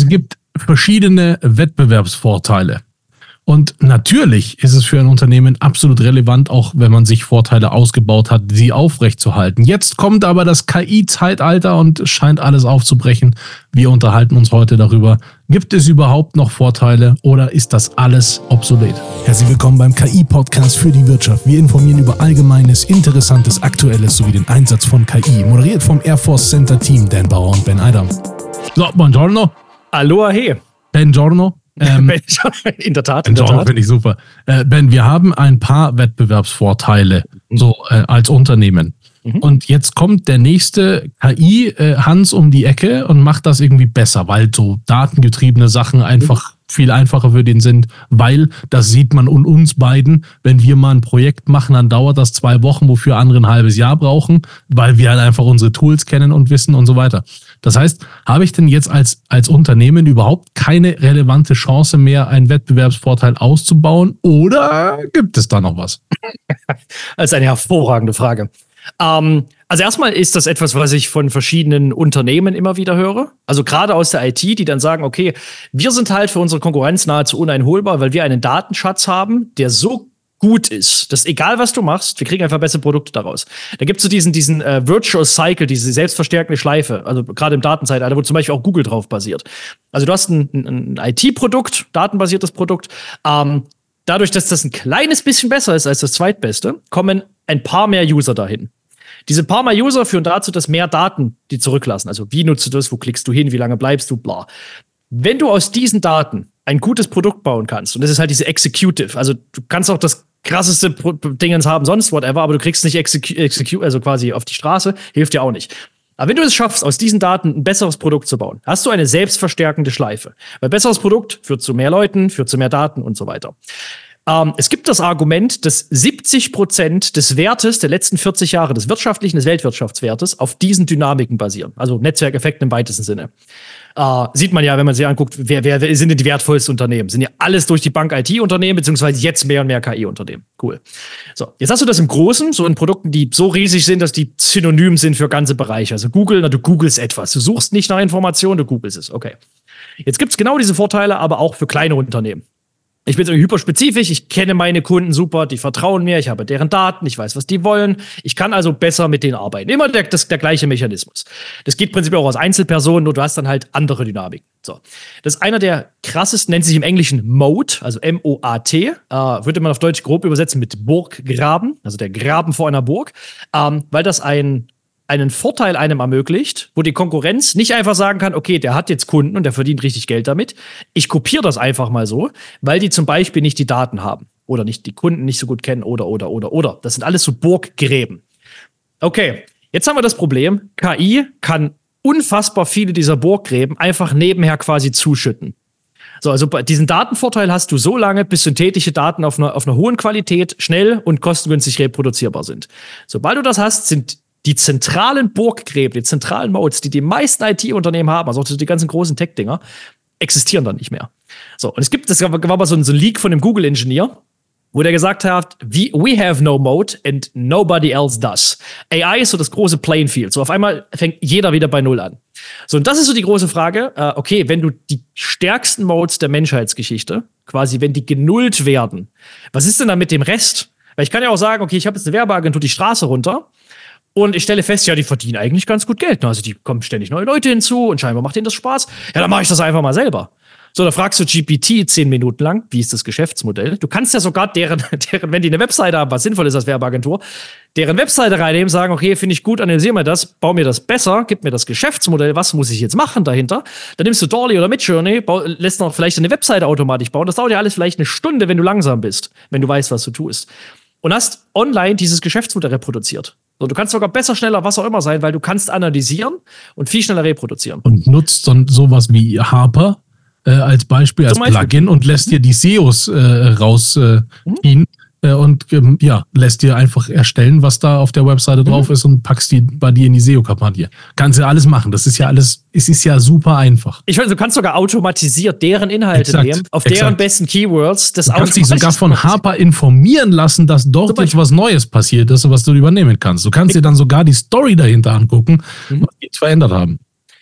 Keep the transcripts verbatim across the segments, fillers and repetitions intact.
gibt verschiedene Wettbewerbsvorteile. Und natürlich ist es für ein Unternehmen absolut relevant, auch wenn man sich Vorteile ausgebaut hat, sie aufrechtzuerhalten. Jetzt kommt aber das K I-Zeitalter und scheint alles aufzubrechen. Wir unterhalten uns heute darüber, gibt es überhaupt noch Vorteile oder ist das alles obsolet? Herzlich willkommen beim K I-Podcast für die Wirtschaft. Wir informieren über Allgemeines, Interessantes, Aktuelles sowie den Einsatz von K I. Moderiert vom Air Force Center Team Dan Bauer und Ben Eidam. So, buongiorno. Aloha, hey. Buongiorno. Ähm, in der Tat, in der Tat. Finde ich super. Äh, Ben, wir haben ein paar Wettbewerbsvorteile so äh, als Unternehmen. Mhm. Und jetzt kommt der nächste K I-Hans äh, um die Ecke und macht das irgendwie besser, weil so datengetriebene Sachen einfach mhm. viel einfacher für den sind, weil das sieht man und uns beiden, wenn wir mal ein Projekt machen, dann dauert das zwei Wochen, wofür andere ein halbes Jahr brauchen, weil wir halt einfach unsere Tools kennen und wissen und so weiter. Das heißt, habe ich denn jetzt als, als Unternehmen überhaupt keine relevante Chance mehr, einen Wettbewerbsvorteil auszubauen oder gibt es da noch was? Das ist eine hervorragende Frage. Ähm, also erstmal ist das etwas, was ich von verschiedenen Unternehmen immer wieder höre. Also gerade aus der I T, die dann sagen, okay, wir sind halt für unsere Konkurrenz nahezu uneinholbar, weil wir einen Datenschatz haben, der so gut ist, dass egal was du machst, wir kriegen einfach bessere Produkte daraus. Da gibt es so diesen, diesen äh, Virtual Cycle, diese selbstverstärkende Schleife, also gerade im Datenzeitalter, wo zum Beispiel auch Google drauf basiert. Also du hast ein, ein, ein I T-Produkt, datenbasiertes Produkt. Ähm, dadurch, dass das ein kleines bisschen besser ist als das zweitbeste, kommen ein paar mehr User dahin. Diese paar mehr User führen dazu, dass mehr Daten die zurücklassen. Also wie nutzt du das, wo klickst du hin, wie lange bleibst du, bla. Wenn du aus diesen Daten ein gutes Produkt bauen kannst, und das ist halt diese Executive, also du kannst auch das krasseste Pro- Dingens haben, sonst whatever, aber du kriegst nicht Execu- Execu- also quasi auf die Straße, hilft dir auch nicht. Aber wenn du es schaffst, aus diesen Daten ein besseres Produkt zu bauen, hast du eine selbstverstärkende Schleife. Weil besseres Produkt führt zu mehr Leuten, führt zu mehr Daten und so weiter. Ähm, es gibt das Argument, dass siebzig Prozent des Wertes der letzten vierzig Jahre, des wirtschaftlichen, des Weltwirtschaftswertes, auf diesen Dynamiken basieren. Also Netzwerkeffekten im weitesten Sinne. Äh, sieht man ja, wenn man sich anguckt, wer, wer, wer sind denn die wertvollsten Unternehmen? Sind ja alles durch die Bank I T-Unternehmen, beziehungsweise jetzt mehr und mehr K I-Unternehmen. Cool. So, jetzt hast du das im Großen, so in Produkten, die so riesig sind, dass die synonym sind für ganze Bereiche. Also Google, na, du googelst etwas. Du suchst nicht nach Informationen, du googelst es. Okay. Jetzt gibt's genau diese Vorteile, aber auch für kleine Unternehmen. Ich bin so hyperspezifisch, ich kenne meine Kunden super, die vertrauen mir, ich habe deren Daten, ich weiß, was die wollen. Ich kann also besser mit denen arbeiten. Immer der, das, der gleiche Mechanismus. Das geht prinzipiell auch aus Einzelpersonen, nur du hast dann halt andere Dynamiken. So. Das ist einer der krassesten, nennt sich im Englischen Moat, also M O A T. Äh, würde man auf Deutsch grob übersetzen mit Burggraben, also der Graben vor einer Burg, ähm, weil das ein einen Vorteil einem ermöglicht, wo die Konkurrenz nicht einfach sagen kann, okay, der hat jetzt Kunden und der verdient richtig Geld damit. Ich kopiere das einfach mal so, weil die zum Beispiel nicht die Daten haben oder nicht die Kunden nicht so gut kennen oder, oder, oder, oder. Das sind alles so Burggräben. Okay, jetzt haben wir das Problem, K I kann unfassbar viele dieser Burggräben einfach nebenher quasi zuschütten. So, also diesen Datenvorteil hast du so lange, bis synthetische Daten auf einer, auf einer hohen Qualität, schnell und kostengünstig reproduzierbar sind. Sobald du das hast, sind die zentralen Burggräben, die zentralen Moats, die die meisten I T-Unternehmen haben, also auch die ganzen großen Tech-Dinger, existieren dann nicht mehr. So, und es gibt, das war mal so ein, so ein Leak von dem Google-Ingenieur, wo der gesagt hat, we have no moat and nobody else does. A I ist so das große Playing Field. So auf einmal fängt jeder wieder bei Null an. So, und das ist so die große Frage. Äh, okay, wenn du die stärksten Moats der Menschheitsgeschichte, quasi, wenn die genullt werden, was ist denn dann mit dem Rest? Weil ich kann ja auch sagen, okay, ich habe jetzt eine Werbeagentur die Straße runter, und ich stelle fest, ja, die verdienen eigentlich ganz gut Geld. Also die kommen ständig neue Leute hinzu und scheinbar macht denen das Spaß. Ja, dann mache ich das einfach mal selber. So, da fragst du G P T zehn Minuten lang, wie ist das Geschäftsmodell? Du kannst ja sogar deren, deren, wenn die eine Webseite haben, was sinnvoll ist als Werbeagentur, deren Webseite reinnehmen, sagen, okay, finde ich gut, analysier mir das, bau mir das besser, gib mir das Geschäftsmodell, was muss ich jetzt machen dahinter? Dann nimmst du Dolly oder Midjourney, bau, lässt noch vielleicht eine Webseite automatisch bauen. Das dauert ja alles vielleicht eine Stunde, wenn du langsam bist, wenn du weißt, was du tust. Und hast online dieses Geschäftsmodell reproduziert. So, du kannst sogar besser, schneller, was auch immer sein, weil du kannst analysieren und viel schneller reproduzieren. Und nutzt dann sowas wie Harper äh, als Beispiel, als Beispiel. Plugin und lässt dir die S E Os äh, rausziehen äh, mhm. äh, und ähm, ja, lässt dir einfach erstellen, was da auf der Webseite drauf mhm. ist und packst die bei dir in die S E O-Kampagne. Kannst ja alles machen. Das ist ja alles, es ist ja super einfach. Ich weiß, du kannst sogar automatisiert deren Inhalte exakt, nehmen, auf exakt. deren besten Keywords. Das du kannst dich sogar von Harper informieren lassen, dass dort jetzt was Neues passiert ist, was du übernehmen kannst. Du kannst dir dann sogar die Story dahinter angucken, mhm. was die jetzt verändert haben.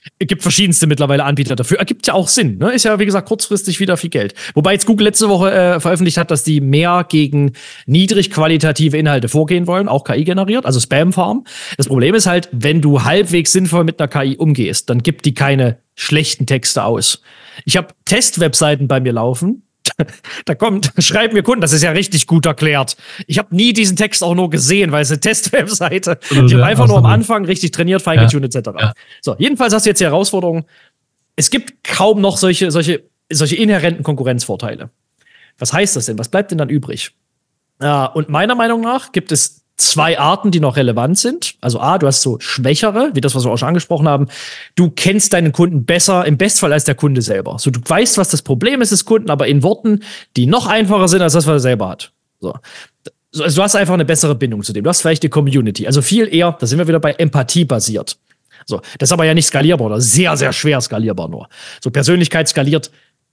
Es gibt verschiedenste mittlerweile Anbieter dafür. Ergibt ja auch Sinn. Ne? Ist ja, wie gesagt, kurzfristig wieder viel Geld. Wobei jetzt Google letzte Woche äh, veröffentlicht hat, dass die mehr gegen niedrig qualitative Inhalte vorgehen wollen, auch K I generiert, also Spam-Farm. Das Problem ist halt, wenn du halbwegs sinnvoll mit einer K I umgehst, dann gibt die keine schlechten Texte aus. Ich habe Test-Webseiten bei mir laufen. Da kommt, schreiben mir Kunden, das ist ja richtig gut erklärt. Ich habe nie diesen Text auch nur gesehen, weil es eine Test-Webseite. Ich habe einfach nur am Anfang richtig trainiert, feingetuned ja. et cetera. Ja. So, jedenfalls hast du jetzt die Herausforderung, es gibt kaum noch solche, solche, solche inhärenten Konkurrenzvorteile. Was heißt das denn? Was bleibt denn dann übrig? Ja, und meiner Meinung nach gibt es zwei Arten, die noch relevant sind. Also A, du hast so schwächere, wie das, was wir auch schon angesprochen haben. Du kennst deinen Kunden besser, im Bestfall als der Kunde selber. So, du weißt, was das Problem ist des Kunden, aber in Worten, die noch einfacher sind als das, was er selber hat. So. Also du hast einfach eine bessere Bindung zu dem. Du hast vielleicht die Community. Also viel eher, da sind wir wieder bei Empathie basiert. So, das ist aber ja nicht skalierbar oder sehr, sehr schwer skalierbar nur. So, Persönlichkeit skaliert,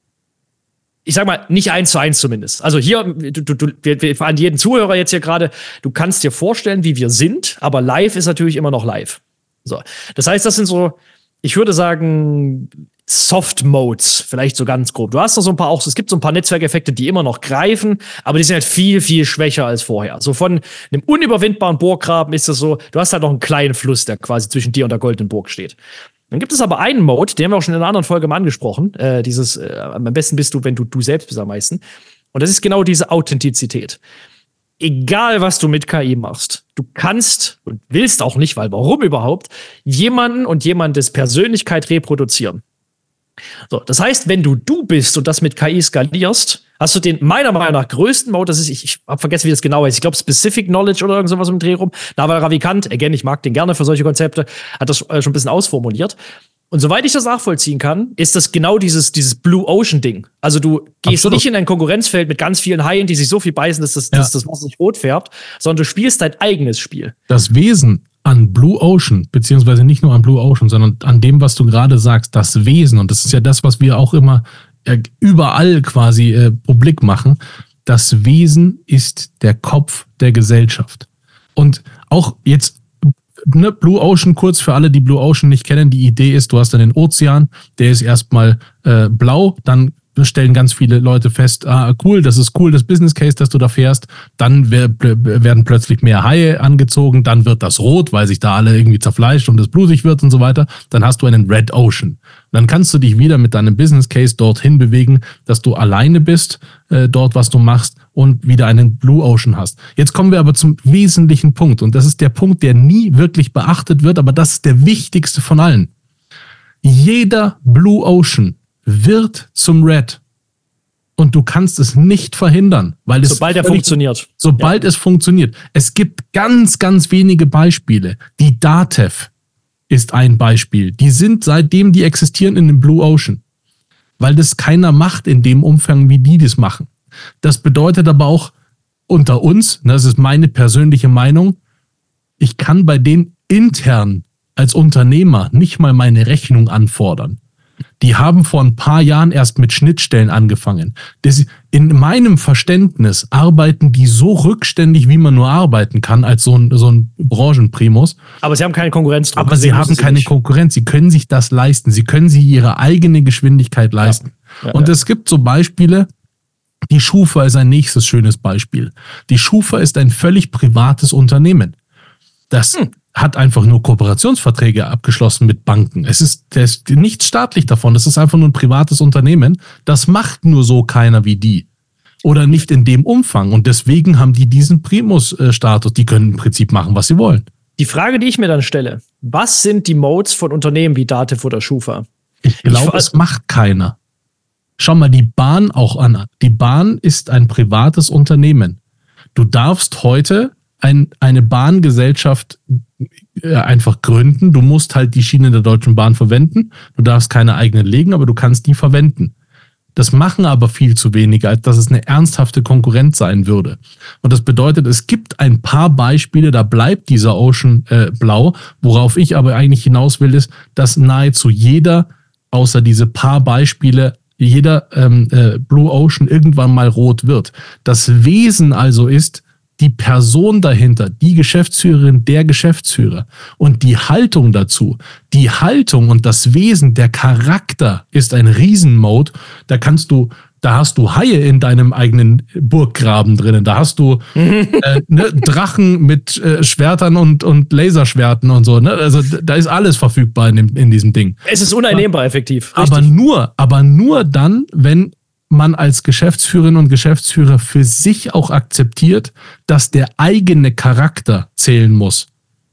ich sag mal, nicht eins zu eins zumindest. Also hier, du, du, wir, wir an jeden Zuhörer jetzt hier gerade, du kannst dir vorstellen, wie wir sind, aber live ist natürlich immer noch live. So. Das heißt, das sind so, ich würde sagen, Soft-Modes, vielleicht so ganz grob. Du hast noch so ein paar auch, es gibt so ein paar Netzwerkeffekte, die immer noch greifen, aber die sind halt viel, viel schwächer als vorher. So von einem unüberwindbaren Burggraben ist es so, du hast halt noch einen kleinen Fluss, der quasi zwischen dir und der goldenen Burg steht. Dann gibt es aber einen Mode, den haben wir auch schon in einer anderen Folge mal angesprochen. Äh, dieses, äh, am besten bist du, wenn du du selbst bist am meisten. Und das ist genau diese Authentizität. Egal, was du mit K I machst, du kannst und willst auch nicht, weil warum überhaupt, jemanden und jemandes Persönlichkeit reproduzieren. So, das heißt, wenn du du bist und das mit K I skalierst, hast du den meiner Meinung nach größten Mode, das ist, ich, ich habe vergessen, wie das genau heißt, ich glaube Specific Knowledge oder irgend sowas im Dreh rum. Naval Ravikant, again, ich mag den gerne für solche Konzepte, hat das äh, schon ein bisschen ausformuliert. Und soweit ich das nachvollziehen kann, ist das genau dieses, dieses Blue Ocean Ding. Also du gehst Absolut. nicht in ein Konkurrenzfeld mit ganz vielen Haien, die sich so viel beißen, dass das, ja. dass das Wasser nicht rot färbt, sondern du spielst dein eigenes Spiel. Das Wesen an Blue Ocean, beziehungsweise nicht nur an Blue Ocean, sondern an dem, was du gerade sagst, das Wesen, und das ist ja das, was wir auch immer äh, überall quasi äh, publik machen, das Wesen ist der Kopf der Gesellschaft. Und auch jetzt, ne, Blue Ocean, kurz für alle, die Blue Ocean nicht kennen, die Idee ist, du hast dann den Ozean, der ist erstmal äh, blau, dann stellen ganz viele Leute fest, ah, cool, das ist cool, das Business Case, das du da fährst. Dann werden plötzlich mehr Haie angezogen, dann wird das rot, weil sich da alle irgendwie zerfleischt und es blutig wird und so weiter. Dann hast du einen Red Ocean. Dann kannst du dich wieder mit deinem Business Case dorthin bewegen, dass du alleine bist, äh, dort, was du machst, und wieder einen Blue Ocean hast. Jetzt kommen wir aber zum wesentlichen Punkt, und das ist der Punkt, der nie wirklich beachtet wird, aber das ist der wichtigste von allen. Jeder Blue Ocean wird zum Red. Und du kannst es nicht verhindern, weil es sobald er funktioniert. Sobald ja. es funktioniert. Es gibt ganz, ganz wenige Beispiele. Die Datev ist ein Beispiel. Die sind, seitdem die existieren, in dem Blue Ocean. Weil das keiner macht in dem Umfang, wie die das machen. Das bedeutet aber auch unter uns, das ist meine persönliche Meinung, ich kann bei denen intern als Unternehmer nicht mal meine Rechnung anfordern. Die haben vor ein paar Jahren erst mit Schnittstellen angefangen. Das, in meinem Verständnis arbeiten die so rückständig, wie man nur arbeiten kann, als so ein, so ein Branchenprimus. Aber sie haben keine Konkurrenz. Aber sie haben keine Konkurrenz. Sie können sich das leisten. Sie können sich ihre eigene Geschwindigkeit leisten. Ja. Ja, Und ja. es gibt so Beispiele. Die Schufa ist ein nächstes schönes Beispiel. Die Schufa ist ein völlig privates Unternehmen. Das hm. hat einfach nur Kooperationsverträge abgeschlossen mit Banken. Es ist, das ist nichts staatlich davon. Das ist einfach nur ein privates Unternehmen. Das macht nur so keiner wie die. Oder nicht in dem Umfang. Und deswegen haben die diesen Primus-Status. Die können im Prinzip machen, was sie wollen. Die Frage, die ich mir dann stelle, was sind die Modes von Unternehmen wie Datev oder Schufa? Ich glaube, es macht keiner. Schau mal die Bahn auch an. Die Bahn ist ein privates Unternehmen. Du darfst heute ein, eine Bahngesellschaft äh, einfach gründen. Du musst halt die Schiene der Deutschen Bahn verwenden. Du darfst keine eigenen legen, aber du kannst die verwenden. Das machen aber viel zu wenige, als dass es eine ernsthafte Konkurrenz sein würde. Und das bedeutet, es gibt ein paar Beispiele, da bleibt dieser Ocean äh, blau. Worauf ich aber eigentlich hinaus will, ist, dass nahezu jeder, außer diese paar Beispiele, jeder ähm, äh, Blue Ocean irgendwann mal rot wird. Das Wesen also ist, die Person dahinter, die Geschäftsführerin, der Geschäftsführer und die Haltung dazu, die Haltung und das Wesen, der Charakter ist ein Riesenmode. Da kannst du, da hast du Haie in deinem eigenen Burggraben drinnen. Da hast du äh, ne, Drachen mit äh, Schwertern und, und Laserschwerten und so. Ne? Also da ist alles verfügbar in, dem, in diesem Ding. Es ist uneinnehmbar effektiv. Aber Richtig. nur, aber nur dann, wenn man als Geschäftsführerin und Geschäftsführer für sich auch akzeptiert, dass der eigene Charakter zählen muss.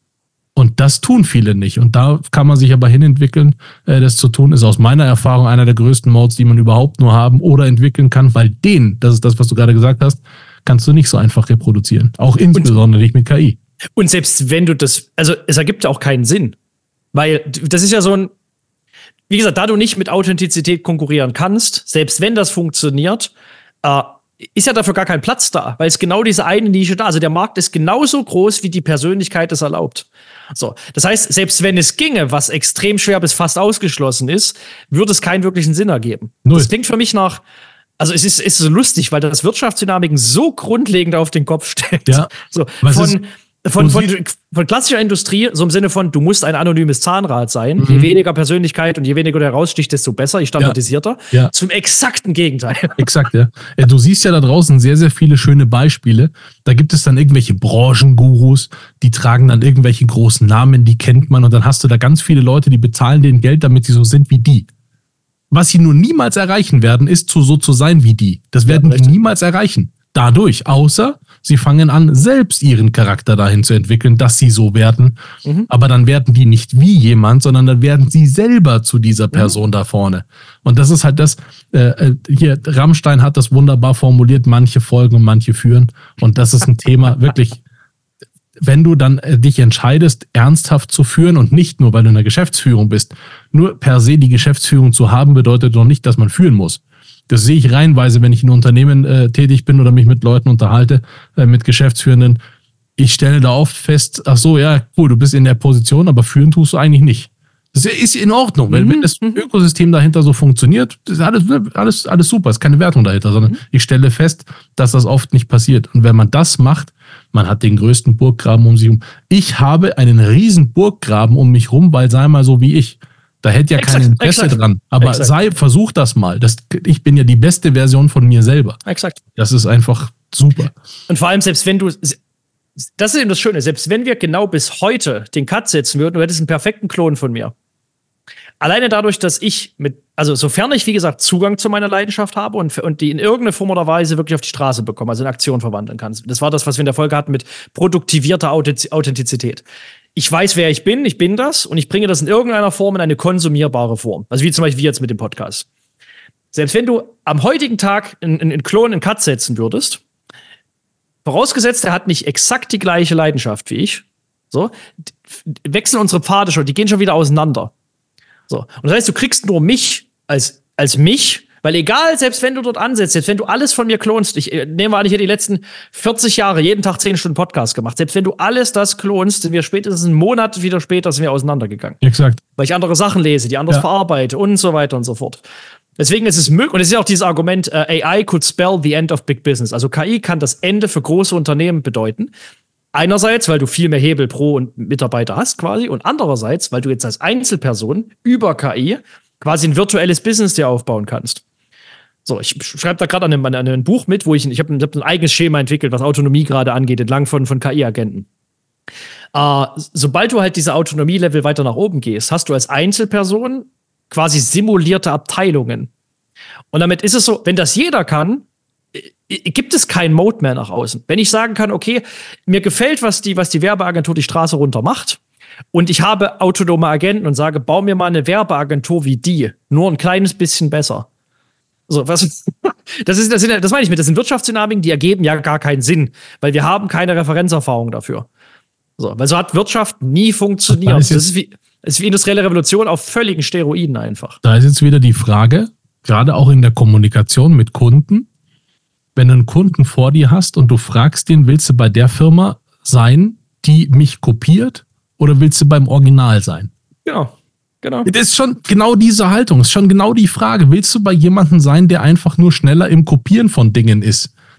Und das tun viele nicht. Und da kann man sich aber hinentwickeln, äh, das zu tun, ist aus meiner Erfahrung einer der größten Modes, die man überhaupt nur haben oder entwickeln kann, weil den, das ist das, was du gerade gesagt hast, kannst du nicht so einfach reproduzieren. Auch insbesondere nicht mit K I. Und selbst wenn du das, also es ergibt ja auch keinen Sinn. Weil das ist ja so ein, wie gesagt, da du nicht mit Authentizität konkurrieren kannst, selbst wenn das funktioniert, äh, ist ja dafür gar kein Platz da, weil es genau diese eine Nische da ist. Also der Markt ist genauso groß, wie die Persönlichkeit es erlaubt. So, das heißt, selbst wenn es ginge, was extrem schwer bis fast ausgeschlossen ist, würde es keinen wirklichen Sinn ergeben. Null. Das klingt für mich nach, also es ist, ist so lustig, weil das Wirtschaftsdynamiken so grundlegend auf den Kopf stellt. Ja. So, von Von, von, von klassischer Industrie, so im Sinne von, du musst ein anonymes Zahnrad sein. Mhm. Je weniger Persönlichkeit und je weniger du heraussticht, desto besser, je standardisierter. Ja. Ja. Zum exakten Gegenteil. Exakt, ja. Du siehst ja da draußen sehr, sehr viele schöne Beispiele. Da gibt es dann irgendwelche Branchengurus, die tragen dann irgendwelche großen Namen, die kennt man. Und dann hast du da ganz viele Leute, die bezahlen denen Geld, damit sie so sind wie die. Was sie nur niemals erreichen werden, ist zu, so zu sein wie die. Das werden ja, die niemals erreichen. Dadurch, außer sie fangen an, selbst ihren Charakter dahin zu entwickeln, dass sie so werden. Mhm. Aber dann werden die nicht wie jemand, sondern dann werden sie selber zu dieser Person mhm. da vorne. Und das ist halt das, äh, hier, Rammstein hat das wunderbar formuliert, manche folgen und manche führen. Und das ist ein Thema, wirklich, wenn du dann äh, dich entscheidest, ernsthaft zu führen und nicht nur, weil du in der Geschäftsführung bist, nur per se die Geschäftsführung zu haben, bedeutet doch nicht, dass man führen muss. Das sehe ich reihenweise, wenn ich in Unternehmen äh, tätig bin oder mich mit Leuten unterhalte, äh, mit Geschäftsführenden. Ich stelle da oft fest, ach so, ja, cool, du bist in der Position, aber führen tust du eigentlich nicht. Das ist in Ordnung, weil mhm. wenn das Ökosystem dahinter so funktioniert, ist alles, alles, alles super, ist keine Wertung dahinter, sondern mhm. ich stelle fest, dass das oft nicht passiert. Und wenn man das macht, man hat den größten Burggraben um sich herum. Ich habe einen riesen Burggraben um mich rum, weil sei mal so wie ich. Da hält ja exakt, kein Interesse exakt, dran. Aber exakt. sei, versuch das mal. Das, ich bin ja die beste Version von mir selber. Exakt. Das ist einfach super. Und vor allem, selbst wenn du, das ist eben das Schöne, selbst wenn wir genau bis heute den Cut setzen würden, du hättest einen perfekten Klon von mir. Alleine dadurch, dass ich mit, also sofern ich, wie gesagt, Zugang zu meiner Leidenschaft habe und, und die in irgendeiner Form oder Weise wirklich auf die Straße bekomme, also in Aktion verwandeln kann. Das war das, was wir in der Folge hatten mit produktivierter Authentizität. Ich weiß, wer ich bin, ich bin das und ich bringe das in irgendeiner Form in eine konsumierbare Form. Also wie zum Beispiel jetzt mit dem Podcast. Selbst wenn du am heutigen Tag einen, einen Klon, einen Cut setzen würdest, vorausgesetzt, er hat nicht exakt die gleiche Leidenschaft wie ich, so, wechseln unsere Pfade schon, die gehen schon wieder auseinander. So. Und das heißt, du kriegst nur mich als, als mich, weil egal, selbst wenn du dort ansetzt, selbst wenn du alles von mir klonst, ich nehme an, ich hätte die letzten vierzig Jahre jeden Tag zehn Stunden Podcast gemacht, selbst wenn du alles das klonst, sind wir spätestens einen Monat wieder später sind wir auseinandergegangen. Exakt. Weil ich andere Sachen lese, die anders ja. verarbeite und so weiter und so fort. Deswegen ist es möglich, und es ist ja auch dieses Argument, uh, A I could spell the end of big business. Also K I kann das Ende für große Unternehmen bedeuten. Einerseits, weil du viel mehr Hebel pro und Mitarbeiter hast quasi und andererseits, weil du jetzt als Einzelperson über K I quasi ein virtuelles Business dir aufbauen kannst. So, ich schreibe da gerade an, an einem Buch mit, wo ich, ich habe hab ein eigenes Schema entwickelt, was Autonomie gerade angeht, entlang von, von K I-Agenten. Äh, sobald du halt diese Autonomie-Level weiter nach oben gehst, hast du als Einzelperson quasi simulierte Abteilungen. Und damit ist es so, wenn das jeder kann, gibt es keinen Mode mehr nach außen. Wenn ich sagen kann, okay, mir gefällt, was die, was die Werbeagentur die Straße runter macht und ich habe autonome Agenten und sage, bau mir mal eine Werbeagentur wie die, nur ein kleines bisschen besser. So, was, das ist, das sind, das meine ich mit, das sind Wirtschaftsdynamiken, die ergeben ja gar keinen Sinn, weil wir haben keine Referenzerfahrung dafür. So, weil so hat Wirtschaft nie funktioniert. Das ist, das ist wie, das ist wie industrielle Revolution auf völligen Steroiden einfach. Da ist jetzt wieder die Frage, gerade auch in der Kommunikation mit Kunden, wenn du einen Kunden vor dir hast und du fragst den, willst du bei der Firma sein, die mich kopiert, oder willst du beim Original sein? Genau. Genau. Das ist schon genau diese Haltung, das ist schon genau die Frage. Willst du bei jemandem sein, der einfach nur schneller im Kopieren von Dingen ist?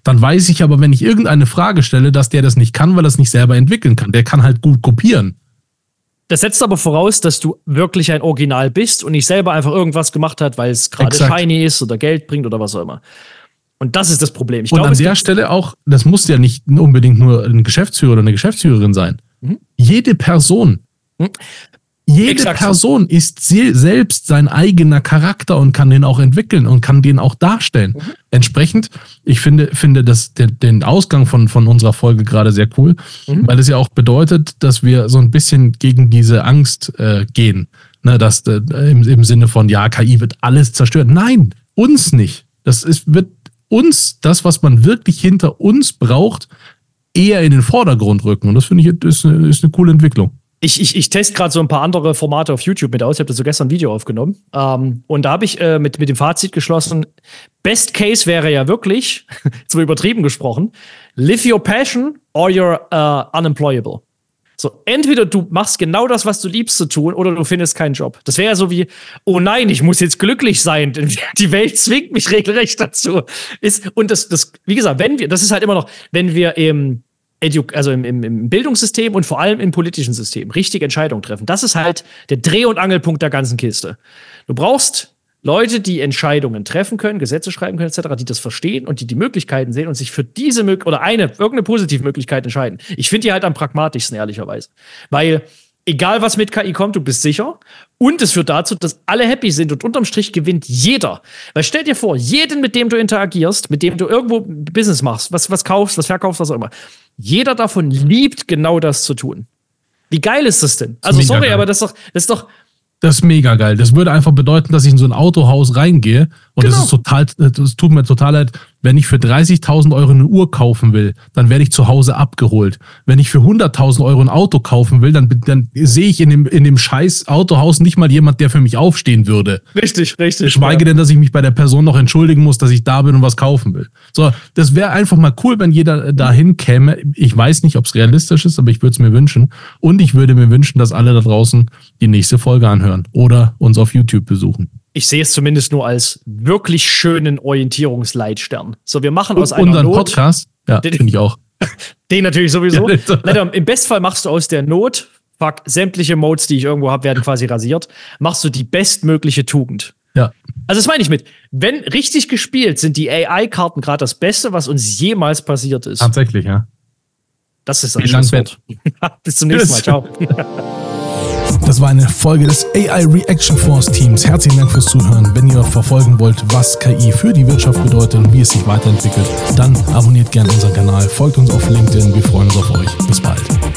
Dann weiß ich aber, wenn ich irgendeine Frage stelle, dass der das nicht kann, weil er es nicht selber entwickeln kann. Der kann halt gut kopieren. Das setzt aber voraus, dass du wirklich ein Original bist und nicht selber einfach irgendwas gemacht hast, weil es gerade shiny ist oder Geld bringt oder was auch immer. Und das ist das Problem. Ich und glaube, an der Stelle auch, das muss ja nicht unbedingt nur ein Geschäftsführer oder eine Geschäftsführerin sein. Mhm. Jede Person, mhm. jede Exakt. Person ist selbst sein eigener Charakter und kann den auch entwickeln und kann den auch darstellen. Mhm. Entsprechend, ich finde, finde das, den, den Ausgang von, von unserer Folge gerade sehr cool, mhm. weil es ja auch bedeutet, dass wir so ein bisschen gegen diese Angst äh, gehen. Ne, dass äh, im, im Sinne von, ja, K I wird alles zerstören. Nein, uns nicht. Das ist, wird uns, das, was man wirklich hinter uns braucht, eher in den Vordergrund rücken. Und das finde ich ist eine, ist eine coole Entwicklung. Ich, ich, ich teste gerade so ein paar andere Formate auf YouTube mit aus. Ich habe da so gestern ein Video aufgenommen. Ähm, und da habe ich äh, mit, mit dem Fazit geschlossen, Best Case wäre ja wirklich, jetzt mal übertrieben gesprochen, live your passion or you're uh, unemployable. So, entweder du machst genau das, was du liebst zu tun, oder du findest keinen Job. Das wäre ja so wie, oh nein, ich muss jetzt glücklich sein, denn die Welt zwingt mich regelrecht dazu. Ist, und das, das, wie gesagt, wenn wir, das ist halt immer noch, wenn wir im Edu- also im, im, im Bildungssystem und vor allem im politischen System richtige Entscheidungen treffen. Das ist halt der Dreh- und Angelpunkt der ganzen Kiste. Du brauchst Leute, die Entscheidungen treffen können, Gesetze schreiben können, et cetera, die das verstehen und die die Möglichkeiten sehen und sich für diese Möglichkeit oder eine, irgendeine positive Möglichkeit entscheiden. Ich finde die halt am pragmatischsten, ehrlicherweise. Weil, egal was mit K I kommt, du bist sicher. Und es führt dazu, dass alle happy sind und unterm Strich gewinnt jeder. Weil stell dir vor, jeden, mit dem du interagierst, mit dem du irgendwo Business machst, was, was kaufst, was verkaufst, was auch immer. Jeder davon liebt genau das zu tun. Wie geil ist das denn? Also, sorry, geil. aber das ist doch, das ist doch, Das ist mega geil. Das würde einfach bedeuten, dass ich in so ein Autohaus reingehe und es genau. ist total, es tut mir total leid, wenn ich für dreißigtausend Euro eine Uhr kaufen will, dann werde ich zu Hause abgeholt. Wenn ich für hunderttausend Euro ein Auto kaufen will, dann, dann sehe ich in dem, in dem scheiß Autohaus nicht mal jemand, der für mich aufstehen würde. Richtig, richtig. Schweige ja. denn, dass ich mich bei der Person noch entschuldigen muss, dass ich da bin und was kaufen will. So, das wäre einfach mal cool, wenn jeder dahin käme. Ich weiß nicht, ob es realistisch ist, aber ich würde es mir wünschen. Und ich würde mir wünschen, dass alle da draußen die nächste Folge anhören oder uns auf YouTube besuchen. Ich sehe es zumindest nur als wirklich schönen Orientierungsleitstern. So, wir machen aus einer unseren Not, Podcast, ja, finde ich auch. Den natürlich sowieso. Ja, Leider, im Bestfall machst du aus der Not, fuck, sämtliche Modes, die ich irgendwo habe, werden quasi rasiert, machst du die bestmögliche Tugend. Ja. Also das meine ich mit, wenn richtig gespielt, sind die A I-Karten gerade das Beste, was uns jemals passiert ist. Tatsächlich, ja. Das ist ein Schlusswort. Bis zum nächsten Mal. Ciao. Das war eine Folge des A I Reaction Force Teams. Herzlichen Dank fürs Zuhören. Wenn ihr verfolgen wollt, was K I für die Wirtschaft bedeutet und wie es sich weiterentwickelt, dann abonniert gerne unseren Kanal, folgt uns auf LinkedIn. Wir freuen uns auf euch. Bis bald.